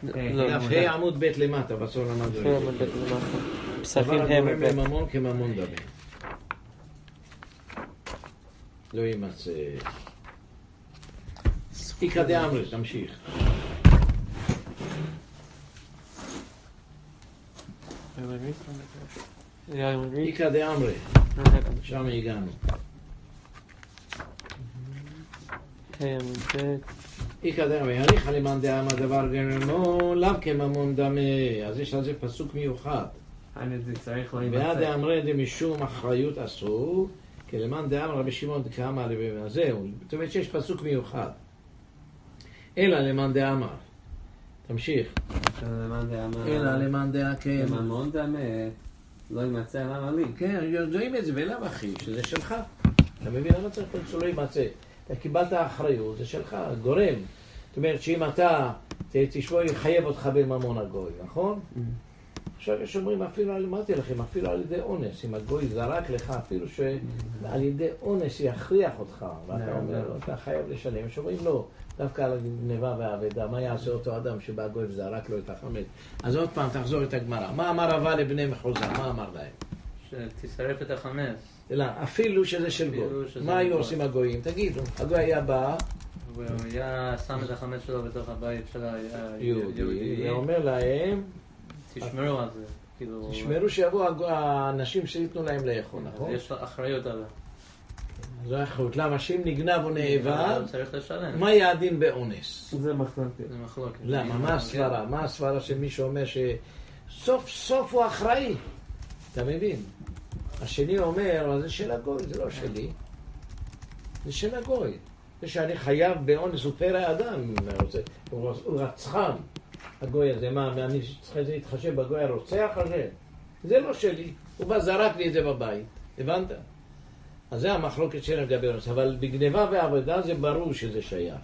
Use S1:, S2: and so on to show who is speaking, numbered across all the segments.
S1: דף ה' עמוד ב' למטה, בסוף למדנו.
S2: ה' עמוד ב' למטה. פסחים
S1: דבר
S2: ה'
S1: הגורם
S2: וב'.
S1: לממון כממון דמה. לא יימצא. איכא דאמרי, תמשיך. איכא דאמרי, שם הגענו.
S2: ה' עמוד ב'.
S1: איכא דאמרי, הניחא למאן דאמר דבר גרמו, לאו כממון דמה. אז יש על זה פסוק מיוחד. ועד דאמרי דמשום אחריות אסור, כי למאן דאמר רבי שמעון דקאמר אז זהו. זאת אומרת שיש פסוק מיוחד. אלא למאן דאמר. תמשיך. אלא למאן דאמר, כן.
S3: ממון דמה לא יימצא למה לי.
S1: כן, יודעים את זה ולאו אחי, שזה שלך. אתה מבין? למה צריך שלא יימצא? אתה קיבלת אחריות, זה שלך, גורם. זאת אומרת שאם אתה תשמור, יחייב אותך בממון הגוי, נכון? עכשיו יש אומרים, אפילו, אמרתי לכם, אפילו על ידי אונס, אם הגוי זרק לך, אפילו שעל ידי אונס יכריח אותך, ואתה אומר, אתה חייב לשלם. יש אומרים, לא, דווקא על הגניבה והאבדה, מה יעשה אותו אדם שבא גוי וזרק לו את החמץ? אז עוד פעם, תחזור את הגמרא. מה אמר רבא לבני מחוזא? מה אמר להם?
S3: שתשרף את החמץ.
S1: לא, אפילו שזה של גוי. מה היו עושים הגויים? תגידו, הגוי היה בא,
S3: הוא היה שם את החמץ שלו בתוך הבית של היהודי.
S1: ואומר להם,
S3: תשמרו על זה.
S1: תשמרו שיבואו האנשים שיתנו להם לאכול, נכון?
S3: יש לו אחריות עליו.
S1: זו האחריות. למה שאם נגנב או נאבד,
S3: צריך לשלם.
S1: מה יהיה הדין באונס?
S2: זה מחלוקת.
S3: זה מחלוקת.
S1: למה? מה הסברה? מה הסברה של מי שאומר שסוף סוף הוא אחראי? אתה מבין? השני אומר, זה של הגוי, זה לא שלי. זה של הגוי. זה שאני חייב באונס הוא פרא אדם, הוא רצחן. הגוי הזה, מה, אני צריך להתחשב בגוי הרוצח הזה? זה לא שלי. הוא בא זרק לי את זה בבית. הבנת? אז זה המחלוקת שלנו לגבי אונס. אבל בגניבה ועבודה זה ברור שזה שייך.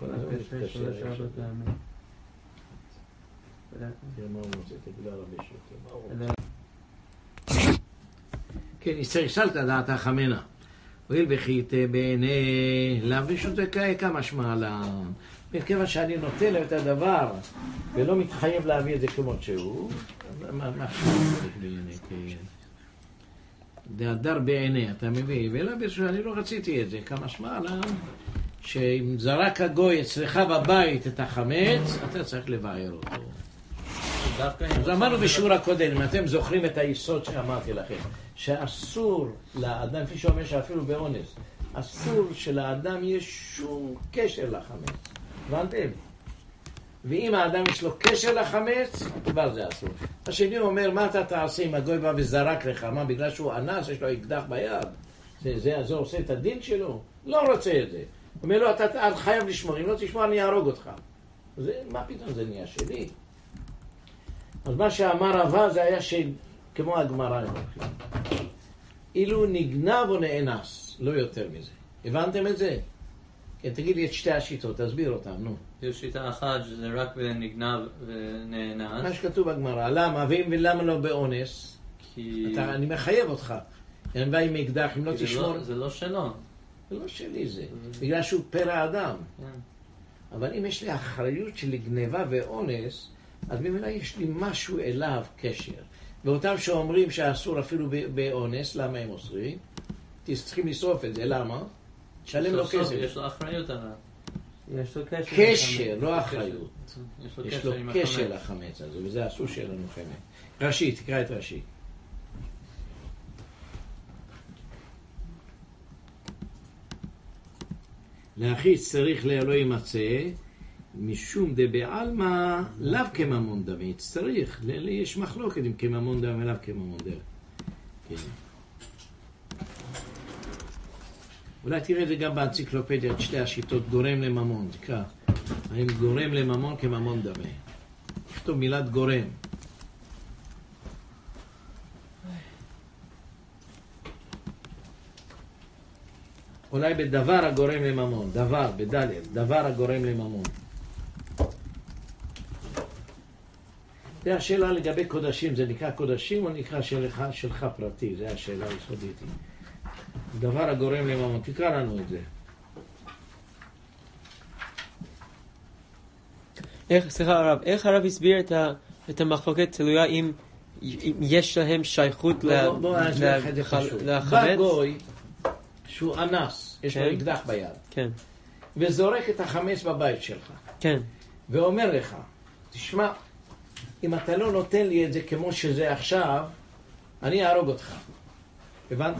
S1: כן, ישאלת דעת החמנה. הואיל וכי בעיני לאו רשות כמה משמע לה. מכיוון שאני נוטה לו את הדבר ולא מתחייב להביא את זה כמות שהוא, מה צריך בעיני? זה הדר בעיני, אתה מביא, ולא ברשות, אני לא רציתי את זה, כמה משמע לה, שאם זרק הגוי אצלך בבית את החמץ, אתה צריך לבער אותו. אז אמרנו בשיעור הקודם, אם אתם זוכרים את היסוד שאמרתי לכם, שאסור לאדם, כפי שאומר שאפילו באונס, אסור שלאדם יש שום קשר לחמץ. הבנתם? ואם האדם יש לו קשר לחמץ, כבר זה אסור. השני אומר, מה אתה תעשה אם הגוי בא וזרק לך? מה, בגלל שהוא אנס, יש לו אקדח ביד? זה עושה את הדין שלו? לא רוצה את זה. הוא אומר לו, אתה חייב לשמור, אם לא תשמור אני אהרוג אותך. מה פתאום זה נהיה שלי? אז מה שאמר רבא זה היה כמו הגמרא. אילו נגנב או נאנס, לא יותר מזה. הבנתם את זה? כן, תגיד לי את שתי השיטות, תסביר אותם, נו.
S3: יש שיטה אחת שזה רק בנגנב ונאנס.
S1: מה שכתוב בגמרא, למה? ולמה לא באונס?
S3: כי...
S1: אני מחייב אותך. אין בא עם אקדח, אם לא תשמור...
S3: זה לא שלו.
S1: זה לא שלי זה. בגלל שהוא פרא אדם. אבל אם יש לי אחריות של גניבה ואונס, אז במילא יש לי משהו אליו קשר. ואותם שאומרים שאסור אפילו באונס, למה הם אוסרים? צריכים לשרוף את זה, למה? שלם לו כסף.
S3: יש לו אחריות עליו.
S2: יש לו קשר.
S1: קשר, לא אחריות. יש לו
S3: עם
S1: קשר לחמץ הזה, וזה אסור שיהיה לנו חמץ. רש"י, תקרא את רש"י. להחיץ צריך לאלוה יימצא, משום דבעלמא לאו כממון דמה. צריך, יש מחלוקת אם כממון דמה לאו כממון דמה. כן. אולי תראה את זה גם באנציקלופדיה, את שתי השיטות, גורם לממון, תקרא. האם גורם לממון כממון דמה. תכתוב מילת גורם. אולי בדבר הגורם לממון, דבר, בדלת, דבר הגורם לממון. זה השאלה לגבי קודשים, זה נקרא קודשים או נקרא שלך פרטי, זה השאלה היסודית. דבר הגורם לממון, תקרא לנו את זה.
S2: סליחה הרב, איך הרב הסביר את המחלוקת תלויה אם יש להם שייכות
S1: בוא נשאר לך את זה חשוב. בא גוי שהוא אנס, יש לו אקדח ביד.
S2: כן.
S1: וזורק את החמץ בבית שלך.
S2: כן.
S1: ואומר לך, תשמע, אם אתה לא נותן לי את זה כמו שזה עכשיו, אני אהרוג אותך. הבנת?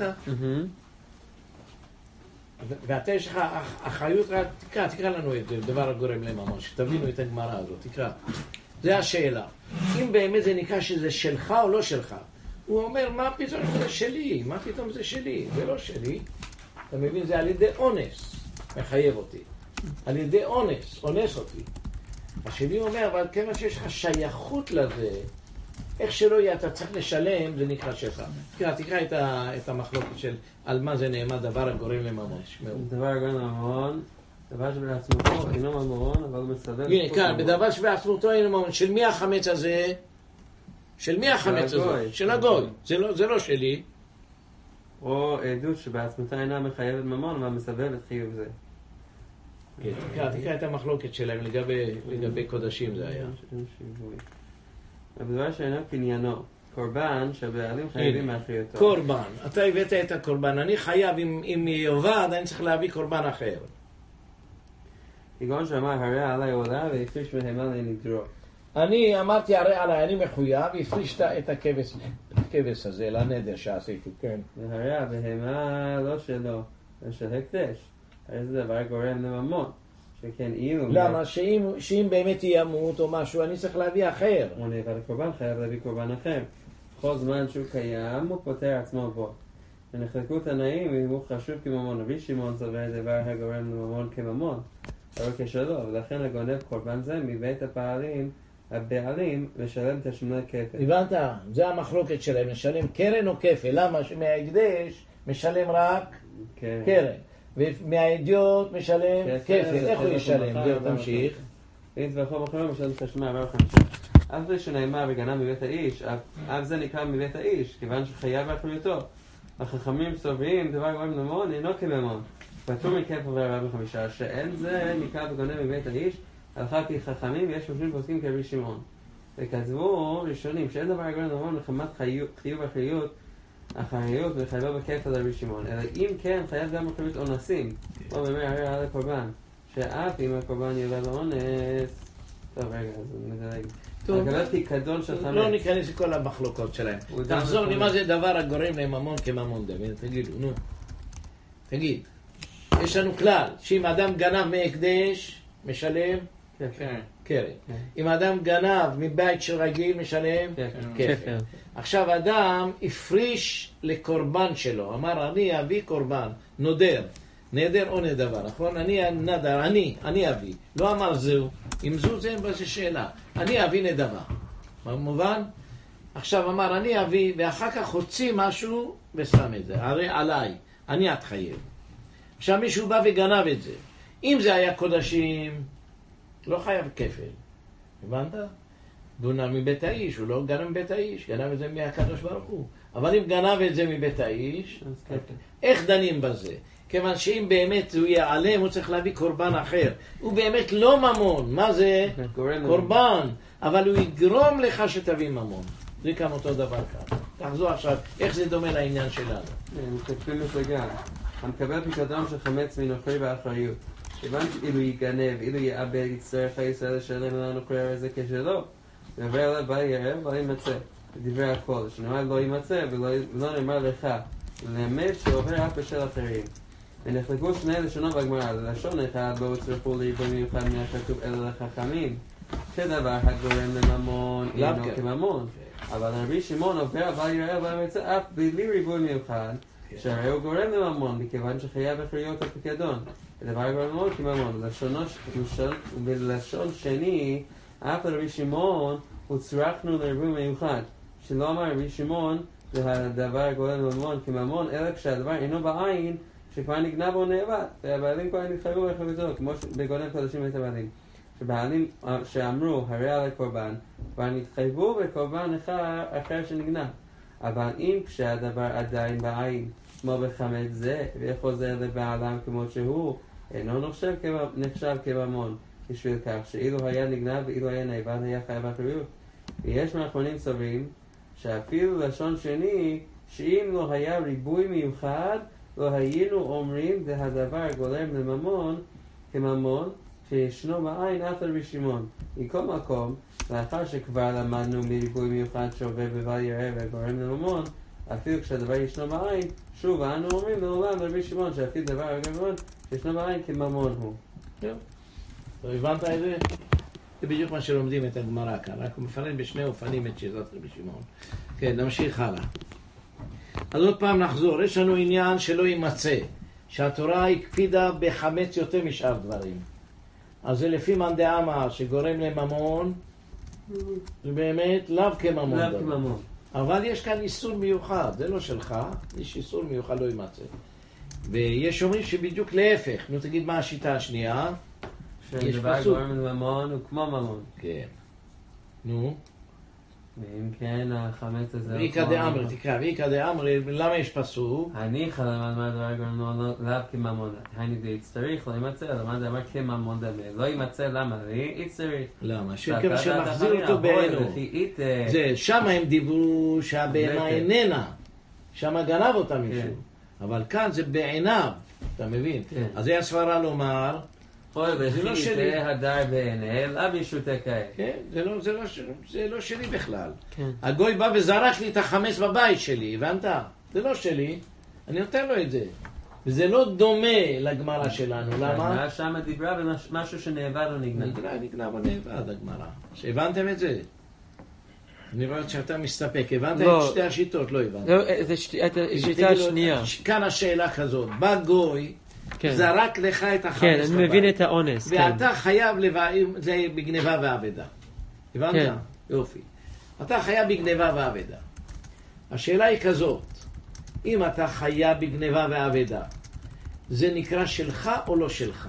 S1: ואתה יש לך אחריות, תקרא לנו את זה, דבר הגורם לממון, שתבינו את הגמרא הזאת, תקרא. זה השאלה. אם באמת זה נקרא שזה שלך או לא שלך, הוא אומר, מה פתאום זה שלי? מה פתאום זה שלי? זה לא שלי. אתה מבין? זה על ידי אונס מחייב אותי. על ידי אונס אותי. השני אומר, אבל כמה שיש לך שייכות לזה, איך שלא יהיה, אתה צריך לשלם, זה נקרא שלך. תקרא את המחלוקת של על מה זה נאמר, דבר הגורם לממון.
S2: דבר הגורם לממון, דבר שבעצמותו אינו ממון, אבל הוא מסדר...
S1: הנה, כאן, בדבר שבעצמותו אינו ממון, של מי החמץ הזה? של מי החמץ הזה? של הגוי. זה לא שלי.
S2: או עדות שבעצמותה אינה מחייבת ממון, אבל מסבבת חיוב זה.
S1: תקרא את המחלוקת שלהם לגבי קודשים זה היה.
S2: הדבר שאינו קניינו, קורבן שהבעלים חייבים מאחריותו.
S1: קורבן, אתה הבאת את הקורבן, אני חייב, אם יאבד, אני צריך להביא קורבן אחר.
S2: כגון שאמר, הרי עלי עולה והפריש מהימה לנדרו.
S1: אני אמרתי, הרי עלי, אני מחויב, הפריש את הכבש הזה, לנדר שעשיתי, כן.
S2: והרי הבהמה לא שלו, זה של הקדש. הרי זה דבר גורם לממון. שכן אילו...
S1: למה? שאם באמת ימות או משהו, אני צריך להביא אחר.
S2: הוא נאבד הקורבן, חייב להביא קורבן אחר. בכל זמן שהוא קיים, הוא פותר עצמו בו. ונחלקו תנאים, אם הוא חשוב כממון, רבי שמעון סובר דבר הגורם לממון כממון. אבל כשלא, ולכן לגונב קורבן זה מבית הבעלים משלם תשלומי כפל.
S1: הבנת? זה המחלוקת שלהם, משלם קרן או כפל. למה? שמההקדש משלם רק קרן. ומהאדיוט משלם כפל. איך הוא ישלם? זהו, תמשיך.
S2: ואם בכל מקום משלם תשלומי 45. אף זה שנאמר וגנב מבית האיש, אף זה נקרא מבית האיש, כיוון שחייב באחריותו. החכמים סוברים דבר גורם לממון אינו כממון. פטור מכפל ו45, שאין זה נקרא וגונב מבית האיש, הלכה כי חכמים יש מפנים פוסקים כרבי שמעון. וכתבו ראשונים שאין דבר גורם לממון מחמת חיוב אחריות וחייבו בכפל לרבי שמעון, אלא אם כן חייב גם אחריות אונסים, או באמת הרי על הקורבן, שאף אם הקורבן יובא באונס. טוב רגע, אז נדלג. הקבלת פיקדון של חמץ.
S1: לא ניכנס לכל המחלוקות שלהם. תחזור לי מה זה דבר הגורם לממון כממון דוד. תגידו, נו. תגיד. יש לנו כלל, שאם אדם גנב מהקדש, משלם קרן. אם אדם גנב מבית של רגיל, משלם כפל. עכשיו אדם הפריש לקורבן שלו, אמר אני אביא קורבן, נדר או נדבר, נכון? אני נדר, אני אביא. לא אמר זהו, אם זו זה אין בזה שאלה. אני אביא נדבר. מובן? עכשיו אמר אני אביא, ואחר כך הוציא משהו ושם את זה. הרי עליי, אני אתחייב. עכשיו מישהו בא וגנב את זה. אם זה היה קודשים, לא חייב כפל. הבנת? דונם מבית האיש, הוא לא גנב מבית האיש, גנב את זה מהקדוש ברוך הוא. אבל אם גנב את זה מבית האיש, איך דנים בזה? כיוון שאם באמת הוא ייעלם, הוא צריך להביא קורבן אחר. הוא באמת לא ממון. מה זה? קורבן. אבל הוא יגרום לך שתביא ממון. זה כאן אותו דבר כאן. תחזור עכשיו, איך זה דומה לעניין שלנו?
S2: מתקפים מפלגה. המקבל פיקדון של חמץ מנוכרי באחריות. כיוון שאילו ייגנב, אילו יאבד, יצטרך הישראל לשלם לנו קרר הזה כשלא. ועבר עליו בא ירב, לא יימצא. דברי הכל, שנאמר לא יימצא ולא נאמר לך. ללמד שעובר אף בשל אחרים. ונחלקו שני לשונות בגמרא, ללשון אחד לא הוצרפו ליבוי מיוחד מהכתוב אלא לחכמים. כדבר הגורם לממון אינו כממון. אבל רבי שמעון עובר אבל יראה וימצא אף בלי ריבוי מיוחד, שהרי הוא גורם לממון, מכיוון שחייב אחריות הפיקדון. הדבר גורם לממון כממון. בלשון שני, אף לרבי שמעון הוצרכנו לריבוי מיוחד, שלא אמר רבי שמעון הדבר גורם לממון כממון, אלא כשהדבר אינו בעין, שכבר נגנב או נאבד, והבעלים כבר נתחייבו באחריותו, כמו בגונב קודשים את הבעלים. שבעלים שאמרו הרי על הקורבן, כבר נתחייבו בקורבן אחר שנגנב. אבל אם כשהדבר עדיין בעין, כמו בחמץ זה, וחוזר לבעלם כמו שהוא, אינו נחשב כממון, בשביל כך שאילו היה נגנב ואילו היה נאבד היה חייב אחריות. ויש מאחרונים סוברים שאפילו לשון שני, שאם לא היה ריבוי מיוחד, לא היינו אומרים זה הדבר גורם לממון כממון שישנו בעין אף על רבי שמעון. מכל מקום, לאחר שכבר למדנו מריבוי מיוחד שעובר בבל יראה וגורם לממון, אפילו כשהדבר ישנו בעין, שוב אנו אומרים לעולם לרבי שמעון שאפילו דבר הגמון שישנו בעין כממון הוא.
S1: הבנת את זה? זה בדיוק מה שלומדים את הגמרא כאן, רק הוא מפרט בשני אופנים את שיטת רבי שמעון. כן, נמשיך הלאה. אז עוד פעם נחזור, יש לנו עניין שלא יימצא, שהתורה הקפידה בחמץ יותר משאר דברים. אז זה לפי מאן דאמר שגורם לממון, זה באמת לאו כממון.
S2: לאו כממון.
S1: אבל יש כאן איסור מיוחד, זה לא שלך, יש איסור מיוחד לא יימצא. ויש אומרים שבדיוק להפך, נו תגיד מה השיטה השנייה?
S2: שדבר גורם לממון הוא כמו ממון.
S1: כן. נו?
S2: ואם כן, החמץ הזה...
S1: ואיקא דאמרי, תקרא, ואיקא דאמרי, למה יש פסוק?
S2: הניחא למד מה הדבר גורם לממון לאו כממון. היינו דהצטריך, לא יימצא, למד דבר כממון דמה. לא יימצא, למה? יצטריך.
S1: למה? שכיוון שמחזיר אותו בעינו. זה, שם הם דיברו שהבהמה איננה. שם גנב אותה מישהו. אבל כאן זה בעיניו, אתה מבין? אז זה הסברה לומר...
S2: זה לא שלי. זה הדר בעיני, לאו ישותקה.
S1: כן, זה לא שלי בכלל. הגוי בא וזרק לי את החמץ בבית שלי, הבנת? זה לא שלי, אני נותן לו את זה. וזה לא דומה לגמרא שלנו, למה?
S2: שם דיברה במשהו שנאבד או נגנב.
S1: נגנב או נאבד הגמרא. שהבנתם את זה? אני רואה שאתה מסתפק, הבנתם את שתי השיטות? לא הבנת.
S4: זה שיטה השנייה.
S1: כאן השאלה כזאת, בא גוי, זרק לך את החמץ
S4: בבית. כן, אני מבין את האונס.
S1: ואתה חייב לבעיר, זה בגניבה ועבדה. הבנת? יופי. אתה חייב בגניבה ועבדה. השאלה היא כזאת, אם אתה חייב בגניבה ועבדה, זה נקרא שלך או לא שלך?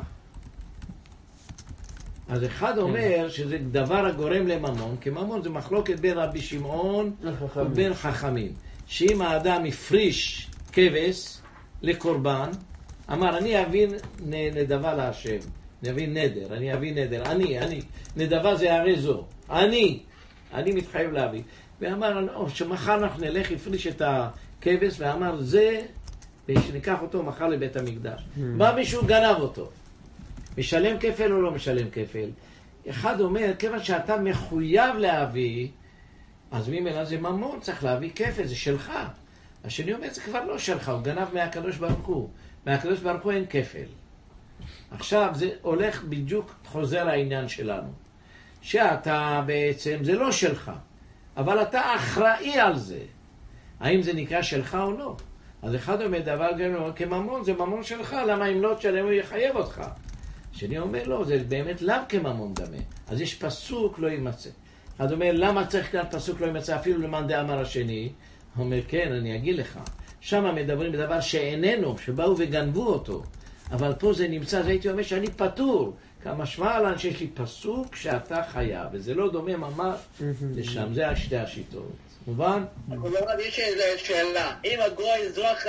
S1: אז אחד אומר שזה דבר הגורם לממון, כי ממון זה מחלוקת בין רבי שמעון ובין חכמים. שאם האדם הפריש כבש לקורבן, אמר, אני אבין נדבה להשם, אני אבין נדר, אני אבין נדר, אני, נדבה זה הרי זו, אני מתחייב להביא. ואמר, שמחר אנחנו נלך, הפריש את הכבש, ואמר, זה, ושניקח אותו מחר לבית המקדש. בא מישהו גנב אותו, משלם כפל או לא משלם כפל? אחד אומר, כיוון שאתה מחויב להביא, אז ממילא זה ממון, צריך להביא כפל, זה שלך. השני אומר, זה כבר לא שלך, הוא גנב מהקדוש ברוך הוא. מהקדוש ברוך הוא אין כפל. עכשיו זה הולך בדיוק, חוזר העניין שלנו. שאתה בעצם, זה לא שלך, אבל אתה אחראי על זה. האם זה נקרא שלך או לא? אז אחד אומר דבר כממון, זה ממון שלך, למה אם לא תשלם הוא יחייב אותך? השני אומר לא, זה באמת לאו כממון דמה. אז יש פסוק לא יימצא. אחד אומר, למה צריך כאן פסוק לא יימצא אפילו למאן דאמר השני? הוא אומר, כן, אני אגיד לך. שם מדברים בדבר שאיננו, שבאו וגנבו אותו. אבל פה זה נמצא, זה הייתי אומר שאני פטור. כמשמע לן שיש לי פסוק שאתה חייב, וזה לא דומה ממש לשם. זה שתי השיטות. מובן?
S5: אבל יש איזו שאלה. אם הגוי זרק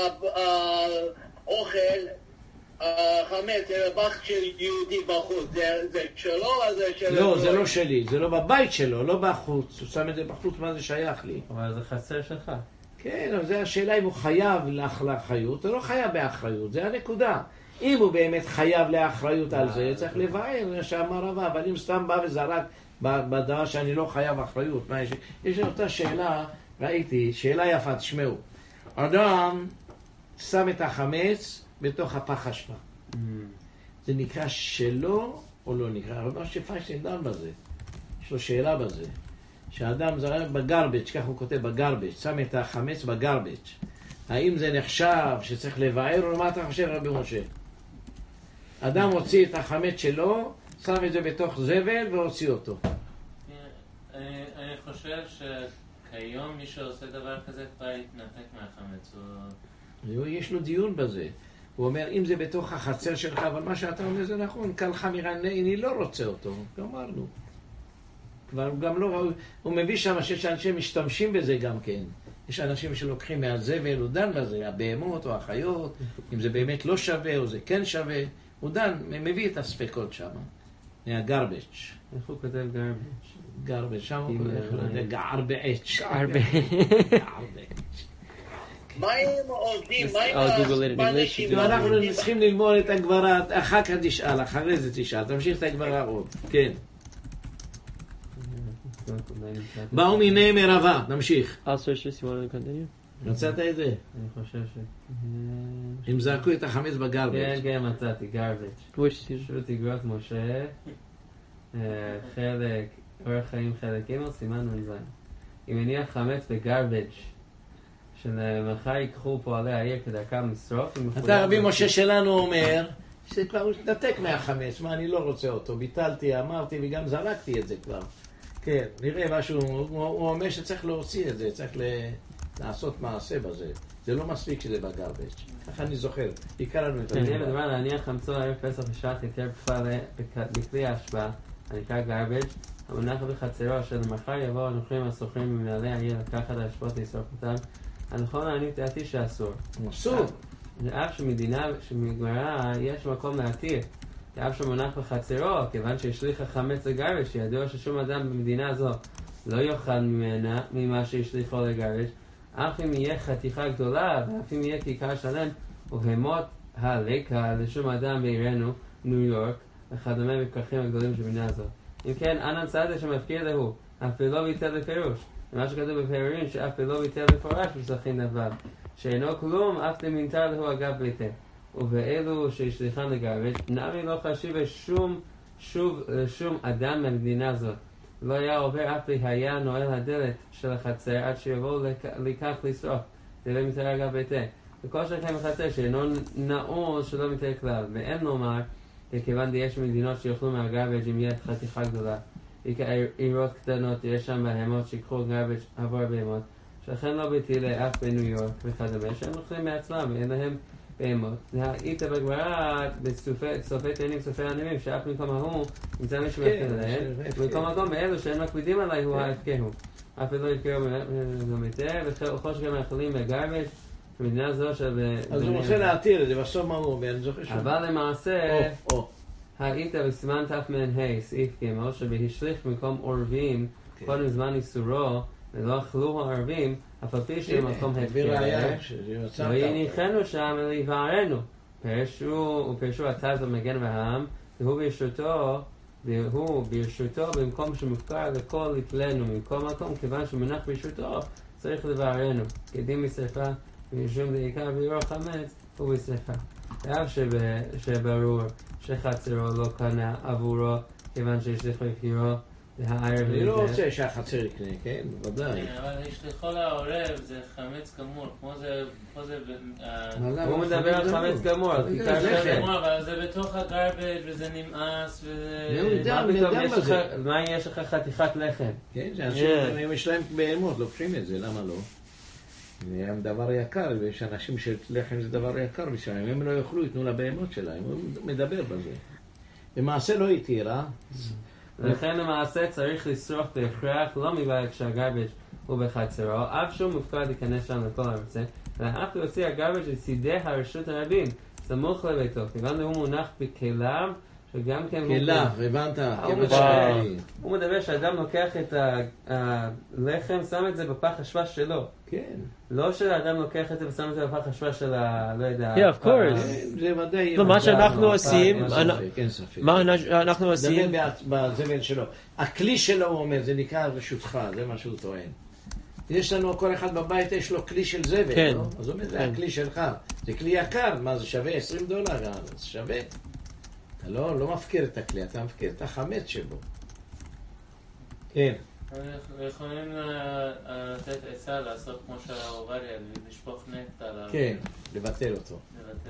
S5: אוכל, חמץ, לבח של יהודי בחוץ, זה שלו או זה של...
S1: לא, זה לא שלי. זה לא בבית שלו, לא בחוץ. הוא שם את זה בחוץ, מה זה שייך לי?
S2: אבל זה חסר שלך.
S1: כן, אבל זה השאלה אם הוא חייב לאחריות, או לא חייב באחריות, זה הנקודה. אם הוא באמת חייב לאחריות על זה, צריך לבאר, שאמר רבה, אבל אם סתם בא וזרק בדבר שאני לא חייב אחריות, מה יש? יש אותה שאלה, ראיתי, שאלה יפה, תשמעו. אדם שם את החמץ בתוך הפח אשפה. זה נקרא שלו או לא נקרא? אבל מה שפיינשטיין דן בזה, יש לו שאלה בזה. שהאדם זרק בגרבץ', כך הוא כותב בגרבץ', שם את החמץ בגרבץ'. האם זה נחשב שצריך לבאר או מה אתה חושב רבי משה? אדם הוציא את החמץ שלו, שם את זה בתוך זבל והוציא אותו.
S3: אני חושב שכיום מי שעושה דבר כזה כבר יתנתק מהחמץ.
S1: יש לו דיון בזה. הוא אומר, אם זה בתוך החצר שלך, אבל מה שאתה אומר זה נכון, קל חמירה, אני לא רוצה אותו. אמרנו. כבר גם לא, הוא מביא שם שיש אנשים משתמשים בזה גם כן. יש אנשים שלוקחים מהזבל, הוא דן בזה, הבהמות או החיות, אם זה באמת לא שווה או זה כן שווה, הוא דן, מביא את הספקות שם. מהגרבג'.
S2: איך הוא כותב garbage?
S1: גרבג', שם הוא כותב garbage.
S5: מה הם עובדים? מה
S4: I'll
S5: עם
S4: Google it in English.
S1: אנחנו צריכים ללמוד את הגברה, אחר כך תשאל, אחרי זה תשאל, תמשיך את הגברה עוד. כן. באו מיני מרבה, נמשיך.
S4: I'll search this, you want to continue?
S1: מצאת את זה?
S2: אני חושב
S1: הם זרקו את החמץ בגרבג'.
S2: כן, מצאתי, garbage.
S4: Which season?
S2: פשוט אגרות משה, חלק, אורח חיים חלק ג' סימן מ"ז. אם הניח חמץ בגרבג' שמחר ייקחו פועלי העיר כדרכם לשרוף,
S1: אתה רבי משה שלנו אומר שכבר הוא התנתק מהחמץ, מה אני לא רוצה אותו, ביטלתי, אמרתי וגם זרקתי את זה כבר. כן, נראה משהו, הוא אומר שצריך להוציא את זה, צריך לעשות מעשה בזה. זה לא מספיק שזה בגרבג'. ככה אני זוכר, עיקר לנו את
S2: אני מדבר להניח חמצו ערב פסח בשעת היתר בכלי ההשפעה, הנקרא garbage, המונח בחצרו, אשר למחר יבואו הנוכרים הסוחרים במנהלי העיר לקחת להשפות לשרוף אותם. הנכון להניח דעתי שאסור.
S1: אסור.
S2: אף שמדינה, שמגמרא, יש מקום להתיר. אף שמונח בחצרו, כיוון שהשליך החמץ לגרבג', שידוע ששום אדם במדינה זו לא יאכל ממנה, ממה שהשליחו לגרבג', אף אם יהיה חתיכה גדולה, ואף אם יהיה כיכר שלם, ובהמות הלקה לשום אדם בעירנו, ניו יורק, וכדומה בכרכים הגדולים של מדינה זו. אם כן, אנן צעדה שמפקיר להו, אף לא ביטל לפירוש. ומה שכתוב בפערים, שאף לא ביטל לפורש בסכין נבב, שאינו כלום, אף למינתר להו אגב ביתה. ובאלו שהשליחן לגרבג', נמי לא חשיב שום אדם במדינה זאת. לא היה עובר אף היה נועל הדלת של החצר עד שיבואו לכך לשרוף. זה לא מתאר אגב ביתה. וכל שלכם בחצר שאינו נעול שלא מתאר כלל. ואין לומר, כיוון יש מדינות שיוכלו מהגרבג' אם יהיה חתיכה גדולה. עירות קטנות, יש שם בהמות שיקחו גרבג' עבור בהמות. שלכן לא ביטילה אף בניו יורק וכדומה, שהם אוכלים מעצמם ואין להם בהמות. היית בגמרא בסופי תאנים, סופי ענבים, שאף במקום ההוא נמצא מישהו מפקיד עליהם, ובמקום מקום באלו שהם מקפידים עליי הוא ההפקהו. אף לא יפקהו גם יותר, וכל שגם מאכלים בגרבג' במדינה זו של...
S1: אז הוא רוצה להתיר את זה, בסוף מה הוא אומר, אני זוכר שהוא...
S2: אבל למעשה, היית בסימן תמ"ה, סעיף ג' שבהשליך במקום עורבים, קודם זמן איסורו, ולא אכלו הערבים, אף על פי שמקום הפקר, לא יניחנו שם אלא יבערנו. ופרשו הצז למגן והעם, והוא ברשותו במקום שמופקר לכל יפלנו, במקום מקום, כיוון שמונח ברשותו, צריך לבערנו. כדין בשרפה, ומשום בעיקר בירור חמץ, הוא בשרפה. ואף שברור שחצרו לא קנה עבורו, כיוון שהשליחו יקירו,
S1: אני לא רוצה שהחצר יקנה, כן? בוודאי.
S3: אבל השליחו לעורב זה חמץ גמור, כמו זה...
S2: הוא מדבר על חמץ גמור, על כיכר שלם.
S3: אבל זה בתוך הגרבג' וזה נמאס
S2: מה יש לך חתיכת לחם?
S1: כן, אם יש להם בהמות, לוקחים את זה, למה לא? זה דבר יקר, ויש אנשים שלחם זה דבר יקר בשביל הם לא יאכלו, יתנו לבהמות שלהם, הוא מדבר בזה. למעשה לא התירה.
S2: ולכן למעשה צריך לשרוף בהכרח לא מבית שהגרבג' הוא בחצרו, אף שהוא מופקד להיכנס שם לכל הרצה, אלא אף להוציא הגרבג' לצידי הרשות הרבים, סמוך לביתו, כיוון הוא מונח בכליו, שגם כן...
S1: כליו, הבנת?
S2: הוא מדבר שאדם לוקח את הלחם, שם את זה בפח אשפה שלו.
S1: כן.
S2: לא שהאדם לוקח את זה ושם את זה בפח אשפה של לא יודע...
S4: Yeah, of course.
S1: זה ודאי...
S4: מה שאנחנו עושים...
S1: אין ספק.
S4: מה אנחנו עושים...
S1: זה בזבל שלו. הכלי שלו, הוא אומר, זה נקרא רשותך, זה מה שהוא טוען. יש לנו, כל אחד בבית יש לו כלי של זבל,
S4: כן.
S1: לא? אז הוא אומר, זה הכלי שלך. זה כלי יקר, מה זה שווה? $20? זה שווה. אתה לא מפקיר את הכלי, אתה מפקיר את החמץ שבו. כן.
S3: יכולים לתת עצה לעשות כמו שהעובדיה, לשפוך נפט עליו.
S1: כן, לבטל אותו.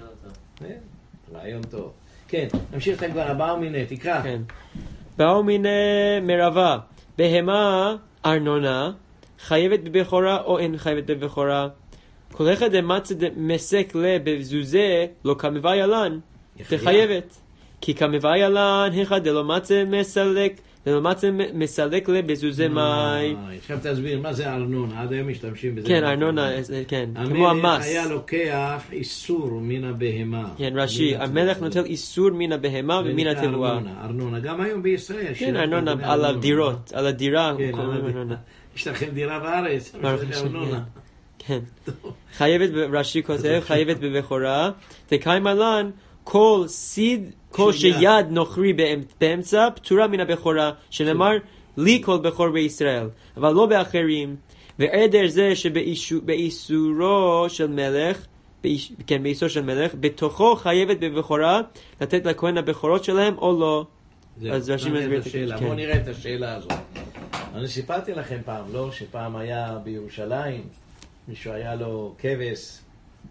S1: רעיון טוב. כן, נמשיך את הגברה, באו מיני, תקרא.
S4: כן. באו מיני מרבה, בהמה ארנונה, חייבת בבכורה או אין חייבת בבכורה. כל אחד דמצא מסק לבזוזה, לא כמביא ילן, תחייבת. כי כמביא ילן, היכא דלא מצא מסלק ולמצה מסלק לה בזוזי מים.
S1: עכשיו תסביר, מה זה ארנונה? עד היום משתמשים בזה.
S4: כן, ארנונה, כן, כמו
S1: המלך
S4: המס.
S1: היה לוקח איסור מן הבהמה.
S4: כן, רש"י, המלך נוטל איסור מן הבהמה ומן התבואה.
S1: ארנונה, גם היום בישראל.
S4: כן, ארנונה, על הדירות, על הדירה, קוראים ארנונה.
S1: יש לכם דירה בארץ, ארנונה.
S4: כן. חייבת, רש"י כותב, חייבת בבכורה, תקיימה לן כל סיד, כל שיד נוכרי באמצע, פטורה מן הבכורה, שנאמר לי כל בכור בישראל, אבל לא באחרים. ועדר זה שבאיסורו של מלך, כן, באיסור של מלך, בתוכו חייבת בבכורה לתת לכהן הבכורות שלהם או לא. אז רש"י מסביר את השאלה.
S1: בואו נראה את השאלה הזאת. אני סיפרתי לכם פעם, לא? שפעם היה בירושלים, מישהו היה לו כבש,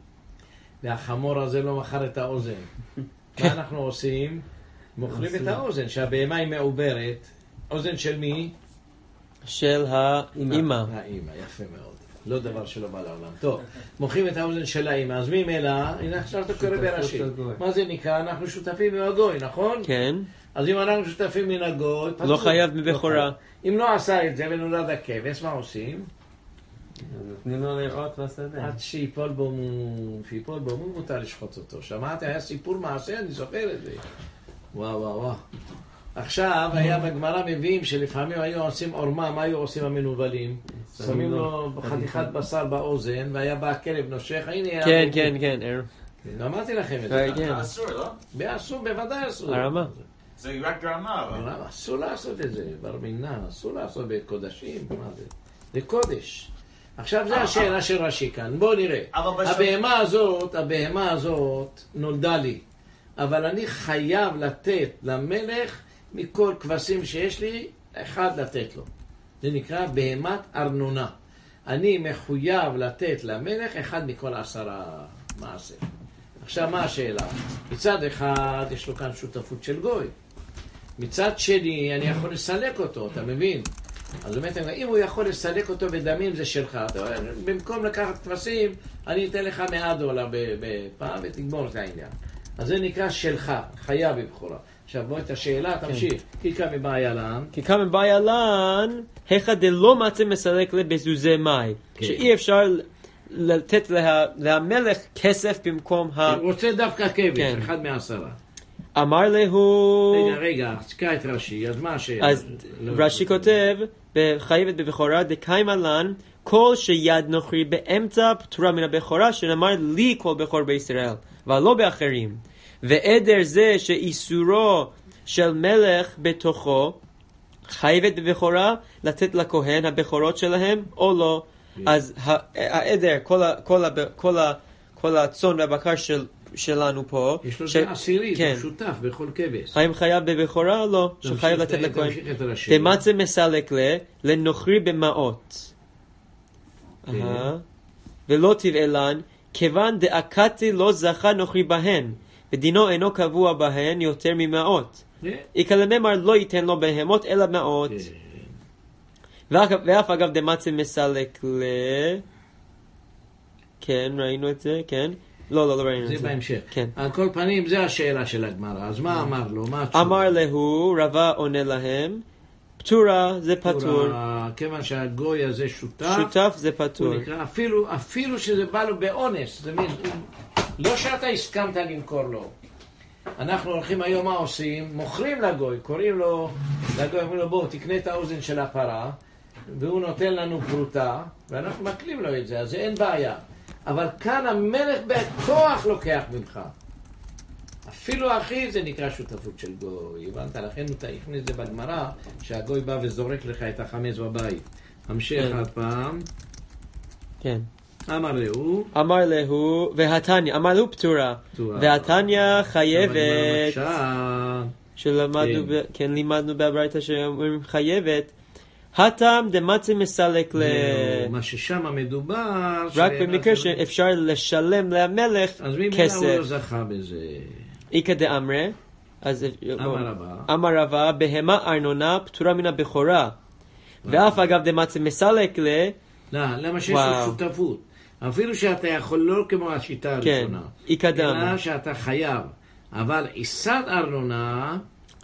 S1: והחמור הזה לא מכר את האוזן. מה אנחנו עושים? מוכרים את האוזן, שהבהמה היא מעוברת. אוזן של מי?
S4: של האמא.
S1: האמא, יפה מאוד. לא דבר שלא בא לעולם. טוב, מוכרים את האוזן של האמא. אז ממילא, הנה עכשיו אתה קורא בראשי. מה זה נקרא? אנחנו שותפים עם הגוי, נכון?
S4: כן.
S1: אז אם אנחנו שותפים מן הגוי,
S4: לא חייב מבכורה.
S1: אם לא עשה את זה ונולד הכבש, מה עושים?
S2: נותנים לו לראות בשדה.
S1: עד שיפול בו מותר לשחוט אותו. שמעתי, היה סיפור מעשה, אני זוכר את זה. וואו. עכשיו היה בגמרא מביאים שלפעמים היו עושים עורמה, מה היו עושים המנוולים? שמים לו חתיכת בשר באוזן, והיה בא הכלב נושך, הנה...
S4: כן.
S1: אמרתי לכם את זה.
S6: אסור, לא?
S1: אסור, בוודאי אסור.
S4: הרמה.
S6: זה רק רמה, אבל...
S1: אסור לעשות את זה, בר מינן, אסור לעשות בקודשים, מה זה? זה קודש. עכשיו זו השאלה של רש"י כאן, בואו נראה. הבהמה הזאת נולדה לי, אבל אני חייב לתת למלך מכל כבשים שיש לי, אחד לתת לו. זה נקרא בהמת ארנונה. אני מחויב לתת למלך אחד מכל 10 מעשה. עכשיו מה השאלה? מצד אחד יש לו כאן שותפות של גוי. מצד שני אני יכול לסלק אותו, אתה מבין? אז באמת, אם הוא יכול לסלק אותו בדמים זה שלך. במקום לקחת כבשים, אני אתן לך $100 בפעם ותגמור את העניין. אז זה נקרא שלך, חייב בבכורה. עכשיו בוא את השאלה, תמשיך. כי כמה
S4: מבעיה לן, היכא דלא מצא מסלק לה בזוזי מאי. שאי אפשר לתת למלך כסף במקום
S1: הוא רוצה דווקא כבש, אחד מ10.
S4: אמר להו...
S1: רגע, תקרא את רש"י, אז מה השאלה?
S4: אז רש"י כותב, חייבת בבכורה, דקיימה לן, כל שיד נוכרי באמצע פטורה מן הבכורה, שנאמר לי כל בכור בישראל, אבל לא באחרים. ועדר זה שאיסורו של מלך בתוכו, חייבת בבכורה לתת לכהן הבכורות שלהם או לא. אז העדר, כל הצאן והבקר שלנו פה,
S1: יש לו זה עשירי, הוא שותף בכל כבש.
S4: האם חייב בבכורה או לא? שחייב לתת לכהן. תמצא מסלק לנוכרי במעות. ולא תבעלן, כיוון דאקתי לא זכה נוכרי בהן, ודינו אינו קבוע בהן יותר ממעות. יקלמר לא ייתן לו בהמות אלא מעות. ואף אגב דמצא מסלק כן, ראינו את זה, כן. לא ראינו את זה.
S1: זה בהמשך.
S4: כן.
S1: על כל פנים, זה השאלה של הגמרא. אז מה אמר לו? מה התשובה?
S4: אמר להו, רבה עונה להם, פטורה זה פטור.
S1: כיוון שהגוי הזה שותף.
S4: שותף זה פטור.
S1: הוא נקרא, אפילו שזה בא לו באונס. זה מין, לא שאתה הסכמת למכור לו. אנחנו הולכים היום, מה עושים? מוכרים לגוי, קוראים לו, לגוי אומרים לו, בוא, תקנה את האוזן של הפרה, והוא נותן לנו פרוטה, ואנחנו מקלים לו את זה, אז אין בעיה. אבל כאן המלך בכוח לוקח ממך. אפילו אחי זה נקרא שותפות של גוי. הבנת? לכן הוא הכניס את זה בגמרא, שהגוי בא וזורק לך את החמץ בבית. המשך עוד פעם. כן. אמר להו, והתניא, אמר להו פטורה. והתניא חייבת. שלמדנו, כן, לימדנו בברייתא שאומרים חייבת. הטעם דמצא מסלק מה ששם מדובר
S4: רק במקרה שאפשר לשלם למלך כסף.
S1: אז ממילא הוא לא זכה בזה.
S4: איקא דאמרה, אמר רבא, בהמה ארנונה פטורה מן הבכורה, ואף אגב דמצא מסלק
S1: למה שיש לו שותפות. אפילו שאתה יכול לא כמו השיטה הראשונה, אלא שאתה חייב, אבל עיסת ארנונה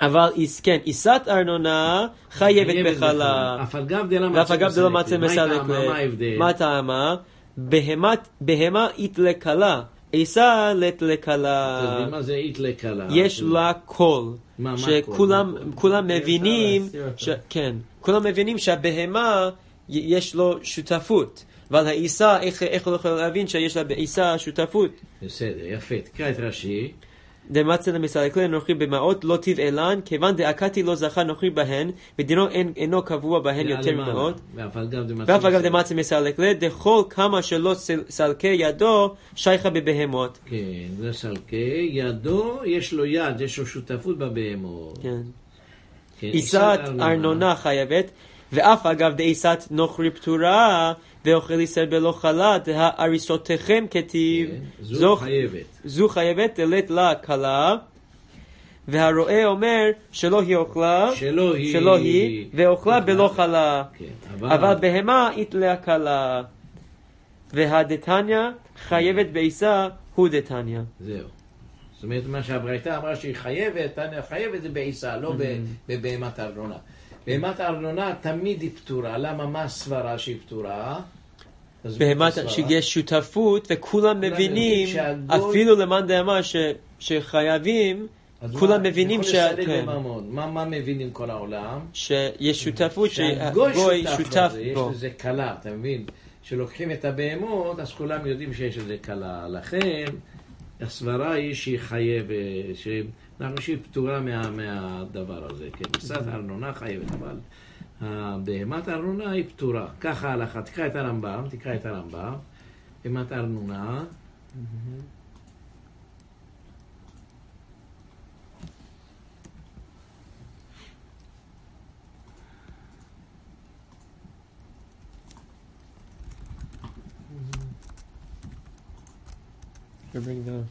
S4: אבל כן, עיסת ארנונה חייבת בחלה.
S1: אף על גב דלה
S4: ואף אגב דלה מצא מסלק.
S1: מה ההבדל?
S4: מה טעמה? בהמה אית לקלה, עיסה לת לקלה.
S1: מה זה אית לקלה?
S4: יש לה קול. שכולם מבינים, כולם מבינים שהבהמה יש לו שותפות. אבל העיסה, איך הוא יכול להבין שיש לה בעיסה שותפות?
S1: בסדר, יפה. תקרא את רש"י.
S4: דמצא למסלק לנוכרי במעות לא תבעלן, כיוון דאקתי לא זכה נוכרי בהן, ודינו אינו קבוע בהן יותר ממעות. ואף אגב דמצא מסלק דכל כמה שלא סלקי ידו שייכה בבהמות.
S1: כן, זה סלקי ידו, יש לו יד, יש לו שותפות בבהמות.
S4: כן. עיסת ארנונה חייבת, ואף אגב דעיסת נוכרי פטורה, ואוכל ישראל בלא חלה, האריסותיכם כתיב, זו חייבת דלת לה קלה, והרואה אומר שלא היא אוכלה, שלא היא, ואוכלה בלא חלה, אבל בהמה יתלה קלה, והדתניא חייבת בעיסה הוא דתניא.
S1: זהו. זאת אומרת, מה שהברייתא אמרה שהיא חייבת, תניא חייבת זה בעיסה, לא בבהמת ארנונה. בהמת הארנונה תמיד היא פטורה. למה? מה הסברה שהיא פטורה?
S4: בהמת שיש שותפות וכולם מבינים, אפילו למאן דאמר שחייבים, כולם מבינים
S1: מה מבינים כל העולם?
S4: שיש שותפות, שהגוי שותף בו.
S1: יש לזה קלה, אתה מבין? שלוקחים את הבהמות, אז כולם יודעים שיש לזה קלה. לכן, הסברה היא שהיא חייבת, אנחנו שהיא פטורה מהדבר הזה. כן, עיסת ארנונה חייבת, אבל בהמת ארנונה היא פטורה. ככה ההלכה. תקרא את הרמב"ם, בהמת ארנונה.
S4: bring the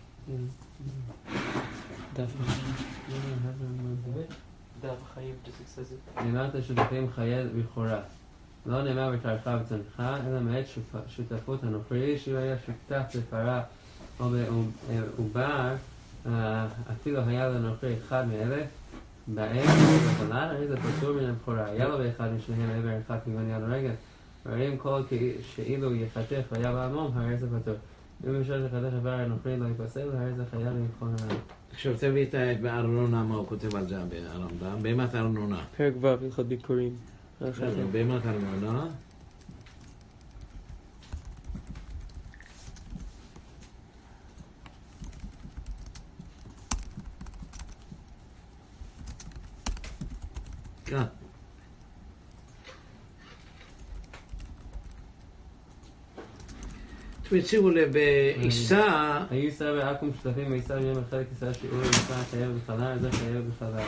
S4: דף חיים
S2: נאמרת שותפים חיי לכאורה. לא נאמר בקרחה וצנחה, אלא מעט שותפות הנוכרי, שהוא היה שותף לפרה או בעובר, אפילו היה לנוכרי אחד מאלה, באם ובחלל, הרי זה פטור מן הבכורה. היה לו באחד משניהם עבר אחד כגון יד ורגל, ורואים כל שאילו יחתך והיה בעמום, הרי זה פטור. אם אפשר לחתך איבר הנוכרי לא ייפסל, הרי זה חייב לבחור עליו.
S1: עכשיו תביא את בארנונה, מה הוא כותב על זה ברמב"ם? בהמת ארנונה.
S4: פרק ו' הלכות ביקורים.
S1: בהמת ארנונה. כאן. תמציאו בעיסה...
S2: היו ישראל ועכו"ם שותפים בעיסה ויום החלק ישראל שיעור בעיסה חייב בחלל, זה חייב בחלל.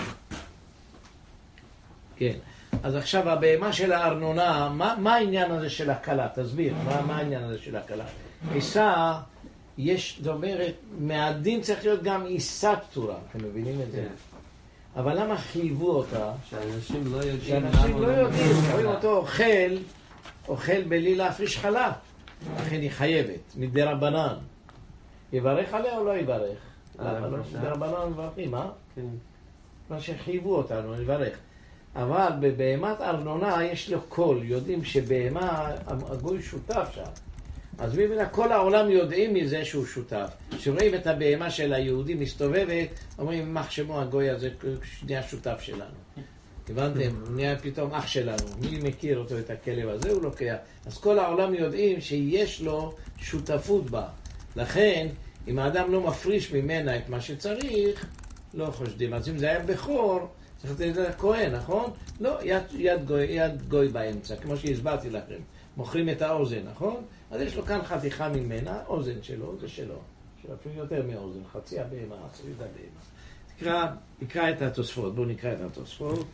S1: כן. אז עכשיו הבהמה של הארנונה, מה העניין הזה של הקלה? תסביר, מה העניין הזה של הקלה? עיסה, זאת אומרת, מהדין צריך להיות גם עיסה פטורה, אתם מבינים את זה? אבל למה חייבו אותה?
S2: שאנשים לא יודעים.
S1: שאנשים לא יודעים, רואים אותו אוכל בלי להפריש חלה. לכן היא חייבת, מדי רבנן. יברך עליה או לא יברך? מדי רבנן מברכים, מה? כן. מה שחייבו אותנו, יברך. אבל בבהמת ארנונה יש לו קול, יודעים שבהמה, הגוי שותף שם. אז ממנה כל העולם יודעים מזה שהוא שותף. כשרואים את הבהמה של היהודי מסתובבת, אומרים, מח שמו הגוי הזה, נהיה שותף שלנו. הבנתם? הוא נהיה פתאום אח שלנו. מי מכיר אותו, את הכלב הזה, הוא לוקח. אז כל העולם יודעים שיש לו שותפות בה. לכן, אם האדם לא מפריש ממנה את מה שצריך, לא חושדים. אז אם זה היה בכור, צריך לתת את הכהן, נכון? לא, יד גוי באמצע, כמו שהסברתי לכם. מוכרים את האוזן, נכון? אז יש לו כאן חתיכה ממנה, אוזן שלו, זה שלו. אפילו יותר מאוזן, חצי הבהמה, חצי הבהמה. נקרא את התוספות, בואו נקרא את התוספות.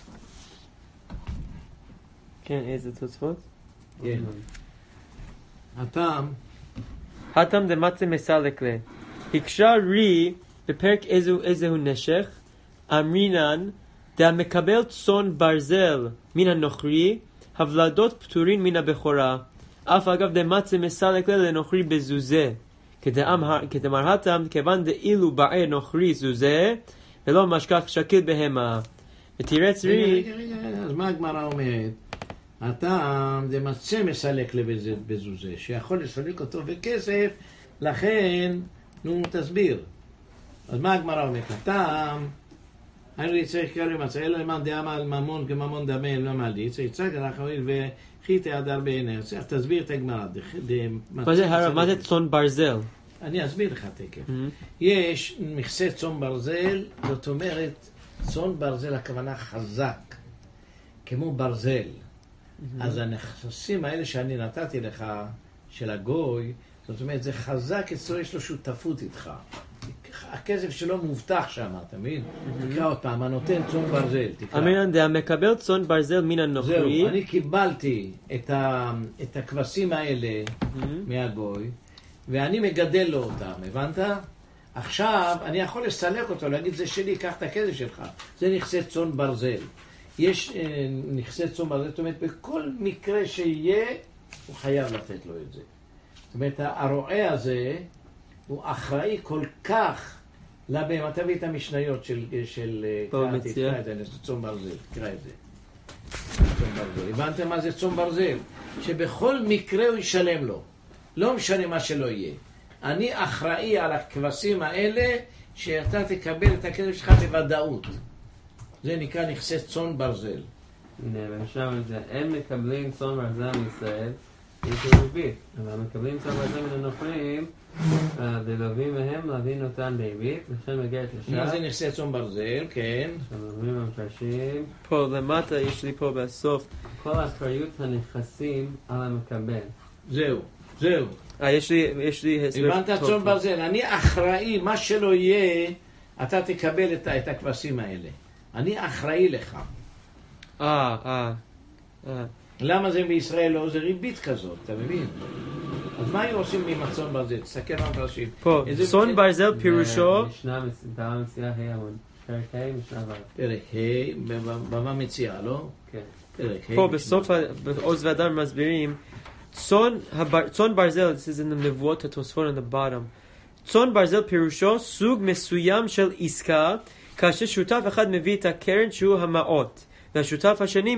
S4: כן, איזה תוספות?
S1: כן.
S4: הטעם דמצא מסלק לה. הקשה רי בפרק איזהו נשך, אמרינן, דהמקבל צאן ברזל מן הנוכרי, הוולדות פטורין מן הבכורה. אף אגב דמצא מסלק לה לנוכרי בזוזה. כדאמר הטעם, כיוון דאילו בער נוכרי זוזה, ולא משכח שקיל בהמה. ותירץ רי...
S1: רגע, אז מה הגמרא אומרת? הטעם זה מצא מסלק לבזוזה, שיכול לסלק אותו בכסף, לכן, נו, תסביר. אז מה הגמרא אומרת? הטעם, היינו יצריך כאלה מצא, אלא למען דאמה על ממון כממון דמה לא מעלי, יצריך לך הואיל וחיתי הדר בעיני. תסביר את הגמרא.
S4: מה זה צאן ברזל?
S1: אני אסביר לך תקף. יש מכסה צאן ברזל, זאת אומרת, צאן ברזל הכוונה חזק, כמו ברזל. אז הנכסים האלה שאני נתתי לך, של הגוי, זאת אומרת, זה חזק, אצלו יש לו שותפות איתך. הכסף שלו מובטח שם, אתה מבין? תקרא עוד פעם, הנותן צאן ברזל, תקרא.
S4: אמרינן המקבל צאן ברזל מן הנוכרי.
S1: זהו, אני קיבלתי את הכבשים האלה מהגוי, ואני מגדל לו אותם, הבנת? עכשיו, אני יכול לסלק אותו, להגיד, זה שלי, קח את הכסף שלך. זה נכסה צאן ברזל. יש נכסה צאן ברזל, זאת אומרת, בכל מקרה שיהיה, הוא חייב לתת לו את זה. זאת אומרת, הרועה הזה, הוא אחראי כל כך לבהמה. תביא את המשניות של צאן ברזל, תקרא את זה. צאן ברזל. הבנתם מה זה צאן ברזל? שבכל מקרה הוא ישלם לו. לא משנה מה שלא יהיה. אני אחראי על הכבשים האלה, שאתה תקבל את הכסף שלך בוודאות. זה נקרא נכסה צאן ברזל.
S2: הנה, ושם זה, הם מקבלים צאן ברזל מישראל, יש ריבית, אבל מקבלים צאן ברזל מן הנוכרים, ולווים מהם להבין אותן בריבית, וכן מגיע את לשם.
S1: מה זה נכסה צאן ברזל? כן.
S2: שמלווים המפרשים.
S4: פה למטה, יש לי פה בסוף.
S2: כל האחריות הנכסים על המקבל.
S1: זהו.
S4: יש לי הסבר.
S1: הבנת צאן ברזל, אני אחראי, מה שלא יהיה, אתה תקבל את הכבשים האלה. אני אחראי לך. למה זה בישראל לא? זה ריבית כזאת, אתה מבין? אז מה היו עושים עם הצאן ברזל? תסתכל מה מפרשים.
S4: פה, צאן ברזל פירושו...
S2: משנה מציאה העמוד. פרק ה' משנה ו'.
S1: פרק ה', במה מציאה, לא?
S2: כן.
S1: פרק ה'.
S4: פה בסוף, בעוז והדר מסבירים, צאן ברזל, this is in the נבואות התוספות on the bottom. צאן ברזל פירושו סוג מסוים של עסקה, כאשר שותף אחד מביא את הקרן שהוא המעות, והשותף השני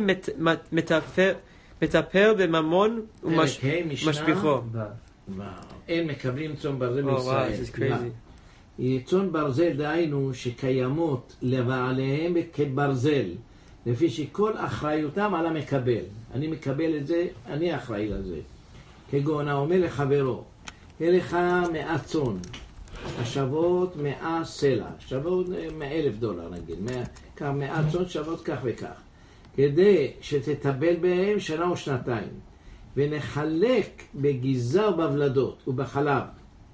S4: מטפל בממון ומשפיחו.
S1: אין מקבלים צאן ברזל בישראל. צאן ברזל דהיינו שקיימות לבעליהם כברזל, לפי שכל אחריותם על המקבל. אני מקבל את זה, אני אחראי לזה. כגון האומר לחברו, יהיה לך 100 צאן, השוות 100 סלע, שוות $1,000 נגיד, 100 צאן שוות כך וכך, כדי שתטבל בהם שנה או שנתיים, ונחלק בגיזה ובבלדות ובחלב,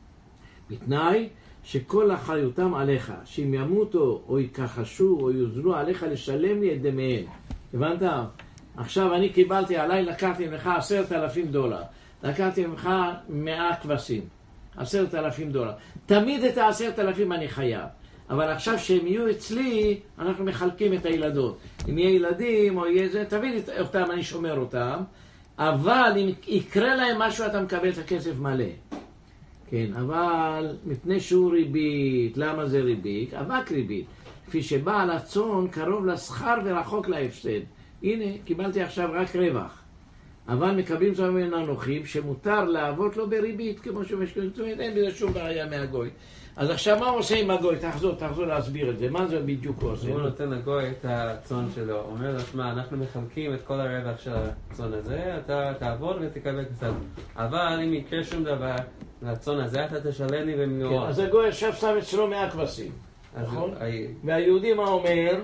S1: בתנאי שכל אחריותם עליך, שאם ימותו או יכחשו או יוזרו עליך לשלם לי את דמיהם. הבנת? עכשיו אני קיבלתי עליי, לקחתי ממך $10,000, לקחתי ממך 100 כבשים, $10,000. תמיד את $10,000 אני חייב, אבל עכשיו שהם יהיו אצלי, אנחנו מחלקים את הילדות. אם יהיה ילדים או יהיה זה, תביא אותם, אני שומר אותם, אבל אם יקרה להם משהו, אתה מקבל את הכסף מלא. כן, אבל מפני שהוא ריבית, למה זה ריבית? אבק ריבית. כפי שבעל הצאן קרוב לשכר ורחוק להפסד. הנה, קיבלתי עכשיו רק רווח. אבל מקבלים צאן מן הנוכרים שמותר לעבוד לו בריבית, כמו שמשכנים, אין בזה שום בעיה מהגוי. אז עכשיו מה הוא עושה עם הגוי? תחזור להסביר את זה. מה זה בדיוק הוא עושה?
S2: הוא נותן לגוי את הצאן שלו. הוא אומר לו, שמע, אנחנו מחלקים את כל הרווח של הצאן הזה, אתה תעבוד ותקבל קצת. אבל אם יקרה שום דבר לצאן הזה, אתה תשלם לי במנועות.
S1: כן, אז הגוי עכשיו שם אצלו 100 כבשים. נכון? והיהודי מה אומר?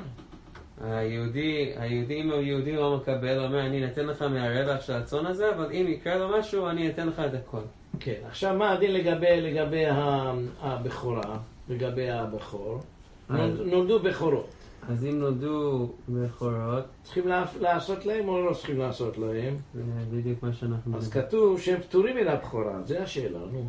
S2: היהודי, אם היהודי לא מקבל, הוא אומר, אני נתן לך מהרווח של הצאן הזה, אבל אם יקרה לו משהו, אני אתן לך את הכל.
S1: כן, עכשיו מה הדין לגבי הבכורה, לגבי הבכור? נולדו בכורות.
S2: אז אם נולדו בכורות... צריכים
S1: לעשות להם או לא צריכים לעשות להם?
S2: זה בדיוק מה שאנחנו...
S1: אז כתוב שהם פטורים מן הבכורה, זה השאלה, נו.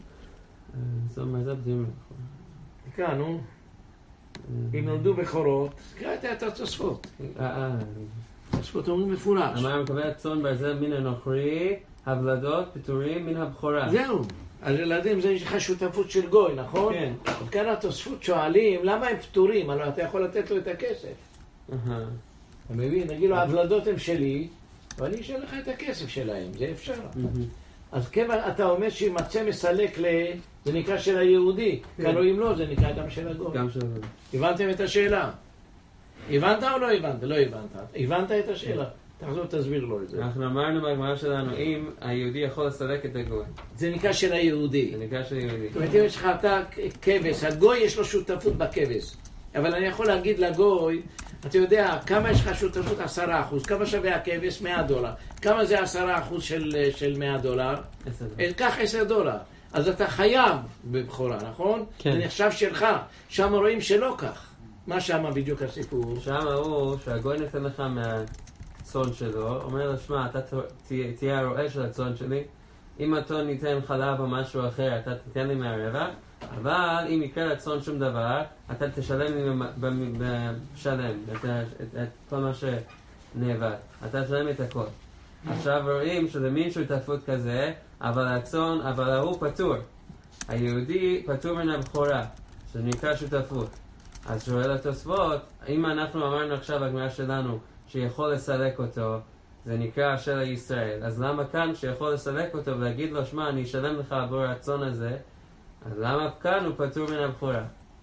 S2: זאת אומרת, זה פטורים מן הבכורה.
S1: תקרא, נו. אם נולדו בכורות, תקרא את התוספות. התוספות אומרים מפורש.
S2: אמר מקבל צאן ברזל מן הנוכרי, הבלדות פטורים מן הבכורה.
S1: זהו. אז ילדים זה יש לך שותפות של גוי, נכון?
S2: כן.
S1: אז כאן התוספות שואלים, למה הם פטורים? הלוא אתה יכול לתת לו את הכסף. אתה מבין? נגיד לו, הוולדות הם שלי, ואני אשאר לך את הכסף שלהם, זה אפשר. אז כיוון אתה אומר שימצא מסלק זה נקרא של היהודי, כאן אם לא, זה נקרא גם של הגוי.
S2: גם של הגוי.
S1: הבנתם את השאלה? הבנת או לא הבנת? לא הבנת. הבנת את השאלה? תחזור, תסביר לו את זה.
S2: אנחנו אמרנו בגמרא שלנו, אם היהודי יכול לסלק את הגוי.
S1: זה נקרא של היהודי.
S2: זה נקרא של היהודי.
S1: זאת אומרת, אם יש לך אתה כבש, הגוי יש לו שותפות בכבש. אבל אני יכול להגיד לגוי, אתה יודע, כמה יש לך שותפות? 10%. כמה שווה הכבש? $100. כמה זה 10% של $100? קח $10. אז אתה חייב בבחורה, נכון?
S4: כן.
S1: זה נחשב שלך. שם רואים שלא כך. מה שם בדיוק הסיפור?
S2: שם הוא שהגוי נתן לך מהצאן שלו, אומר לו, שמע, אתה תהיה הרועה של הצאן שלי, אם אתה ניתן חלב או משהו אחר, אתה תיתן לי מהרווח, אבל אם יקרה לצאן שום דבר, אתה תשלם לי בשלם, את כל מה שנאבד. אתה תשלם את הכל. עכשיו רואים שזה מין שותפות כזה, אבל הוא פטור. היהודי פטור מן הבכורה, שזה נקרא שותפות. אז שואל התוספות, אם אנחנו אמרנו עכשיו בגמרא שלנו שיכול לסלק אותו, זה נקרא של ישראל, אז למה כאן שיכול לסלק אותו ולהגיד לו, שמע, אני אשלם לך עבור הצאן הזה, אז למה כאן הוא פטור מן הבכורה?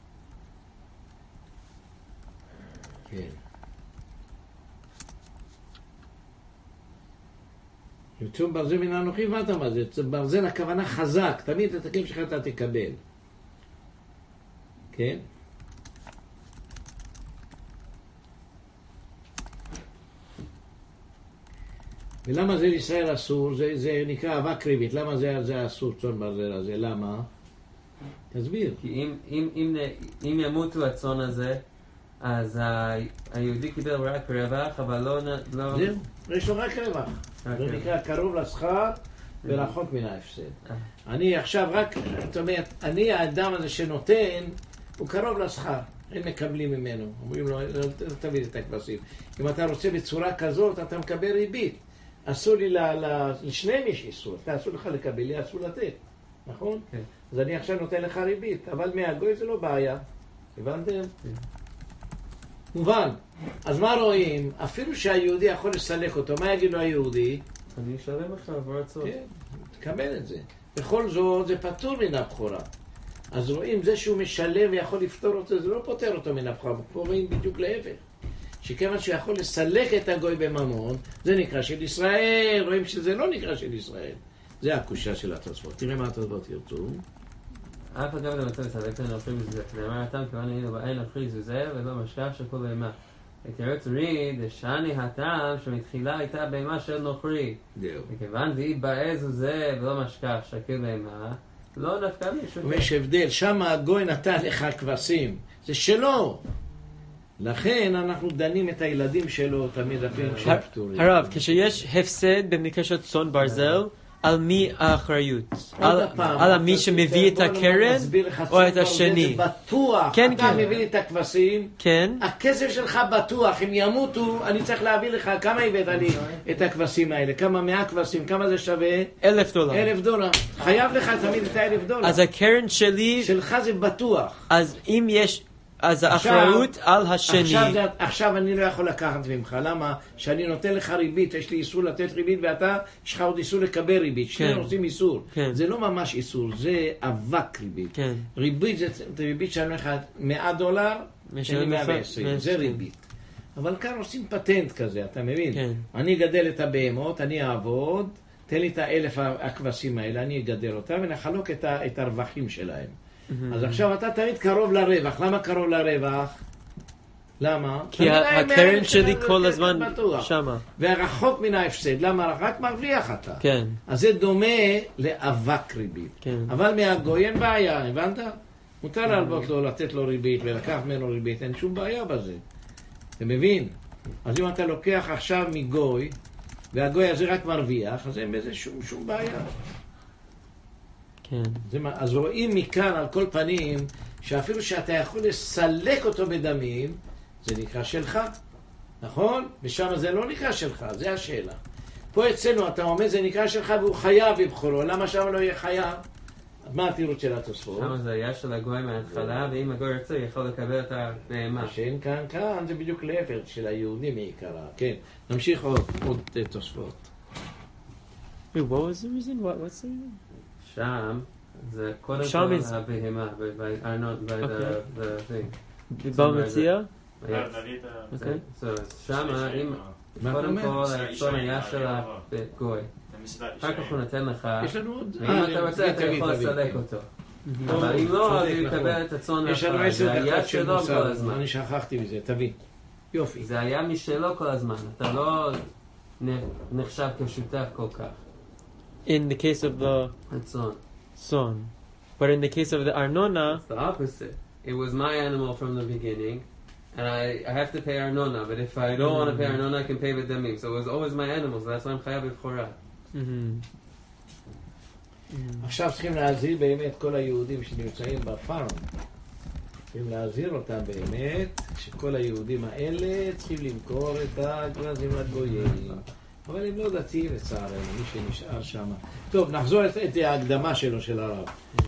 S1: כן. יוצאו ברזל מן האנוכי, הבנת מה זה? ברזל הכוונה חזק, תמיד את הכלים שלך אתה תקבל. כן? ולמה זה לישראל אסור? זה נקרא אבק ריבית. למה זה אסור צאן ברזל הזה? למה? תסביר.
S2: כי אם ימותו הצאן הזה, אז היהודי קיבל רק רווח, אבל לא...
S1: זהו, יש לו רק רווח. זה נקרא קרוב לשכר ורחוק מן ההפסד. אני עכשיו רק, זאת אומרת, אני האדם הזה שנותן, הוא קרוב לשכר. הם מקבלים ממנו. אומרים לו, לא תביא את הכבשים. אם אתה רוצה בצורה כזאת, אתה מקבל ריבית. אסור לי, לשניהם יש איסור. אתה אסור לך לקבל, לי אסור לתת. נכון?
S2: כן.
S1: אז אני עכשיו נותן לך ריבית. אבל מהגוי זה לא בעיה. הבנתם? מובן. אז מה רואים? אפילו שהיהודי יכול לסלק אותו, מה יגיד לו היהודי?
S2: אני אשלם לך עבור הצאן.
S1: כן, תקבל את זה. בכל זאת, זה פטור מן הבכורה. אז רואים, זה שהוא משלם ויכול לפתור אותו, זה לא פותר אותו מן הבכורה. פה רואים בדיוק להפך. שכיוון שהוא יכול לסלק את הגוי בממון, זה נקרא של ישראל. רואים שזה לא נקרא של ישראל. זה הקושה של התוספות. תראה מה התוספות ירצו.
S2: אף אגב אתה רוצה לסלק לנו אוכלים זוזה. נאמר אתם כיוון היינו באין אוכלי זוזה ולא משכח של כל בהמה. ותראו תוריד, דשני הטעם שמתחילה הייתה בהמה של נוכרי. וכיוון והיא באה זוזה ולא משכח שקל בהמה, לא דווקא מישהו.
S1: ויש הבדל, שם הגוי נתן לך כבשים. זה שלו. לכן אנחנו דנים את הילדים שלו תמיד אפילו שהם פטורים.
S4: הרב, כשיש הפסד במקרה של צאן ברזל, על מי האחריות? על מי שמביא את הקרן או את השני?
S1: זה בטוח. אתה מביא לי את הכבשים, הכסף שלך בטוח. אם ימותו, אני צריך להביא לך, כמה הבאת לי את הכבשים האלה? כמה 100 כבשים? כמה זה שווה?
S4: $1,000.
S1: $1,000. חייב לך תמיד את $1,000.
S4: אז הקרן שלי...
S1: שלך זה בטוח.
S4: אז אם יש... אז האחריות על השני.
S1: עכשיו אני לא יכול לקחת ממך. למה? שאני נותן לך ריבית, יש לי איסור לתת ריבית, ואתה, יש לך עוד איסור לקבל ריבית. שנינו עושים איסור. זה לא ממש איסור, זה אבק ריבית. ריבית זה ריבית שאני לך $100, אני 120. זה ריבית. אבל כאן עושים פטנט כזה, אתה מבין? אני אגדל את הבהמות, אני אעבוד, תן לי את 1,000 הכבשים האלה, אני אגדל אותם, ונחלוק את הרווחים שלהם. אז עכשיו אתה תמיד קרוב לרווח. למה קרוב לרווח? למה?
S4: כי הקרן שלי כל הזמן שמה.
S1: והרחוק מן ההפסד. למה? רק מרוויח אתה.
S4: כן.
S1: אז זה דומה לאבק ריבית. אבל מהגוי אין בעיה, הבנת? מותר להלוות לו, לתת לו ריבית ולקח ממנו ריבית, אין שום בעיה בזה. אתה מבין? אז אם אתה לוקח עכשיו מגוי, והגוי הזה רק מרוויח, אז אין בזה שום בעיה.
S4: כן.
S1: אז רואים מכאן על כל פנים שאפילו שאתה יכול לסלק אותו בדמים, זה נקרא שלך, נכון? ושם זה לא נקרא שלך, זה השאלה. פה אצלנו אתה אומר זה נקרא שלך והוא חייב בבחורו. למה שם לא יהיה חייב? מה התירוץ של התוספות?
S2: שם זה היה של הגוי מההתחלה, ואם הגוי ירצה יכול לקבל את הבהמה.
S1: שאין כאן זה בדיוק להפך של היהודי מעיקרה. כן, נמשיך עוד תוספות.
S4: Wait, what was the reason? What's the reason?
S2: שם זה קודם
S4: שם
S2: כל
S4: is-
S2: הבהמה, by the thing.
S4: בבא מציע?
S2: Yes.
S4: אוקיי.
S2: So, שמה, אם
S1: מה אתה
S2: קודם
S1: אומר?
S2: כל הרצון היה של הגוי. אחר כך הוא נותן לך,
S1: יש לנו עוד...
S2: ואם אתה רוצה אתה יכול לסלק אותו. אבל אם לא, אז הוא יקבל את הצאן
S1: יש לנו
S2: לאחריו.
S1: 10
S2: זה היה
S1: דקות של
S2: שלו כל
S1: מוסר,
S2: הזמן.
S1: אני שכחתי מזה, תביא. יופי.
S2: זה היה משלו כל הזמן. אתה לא נחשב כשותף כל כך.
S4: In the case of the
S2: הצאן.
S4: son. But in the case of the Arnona,
S2: It's the opposite. It was my animal from the beginning, and I have to pay Arnona. But if I don't want to pay Arnona, I can pay B'damim. So it was always my animal. So that's why I'm chayav b'chora.
S1: עכשיו צריכים להזהיר באמת כל היהודים שנמצאים בפארם. צריכים להזהיר אותם באמת שכל היהודים האלה צריכים למכור את הגרזים לגויים. אבל הם לא דתיים לצערנו, מי שנשאר שם. טוב, נחזור את ההקדמה שלו של הרב.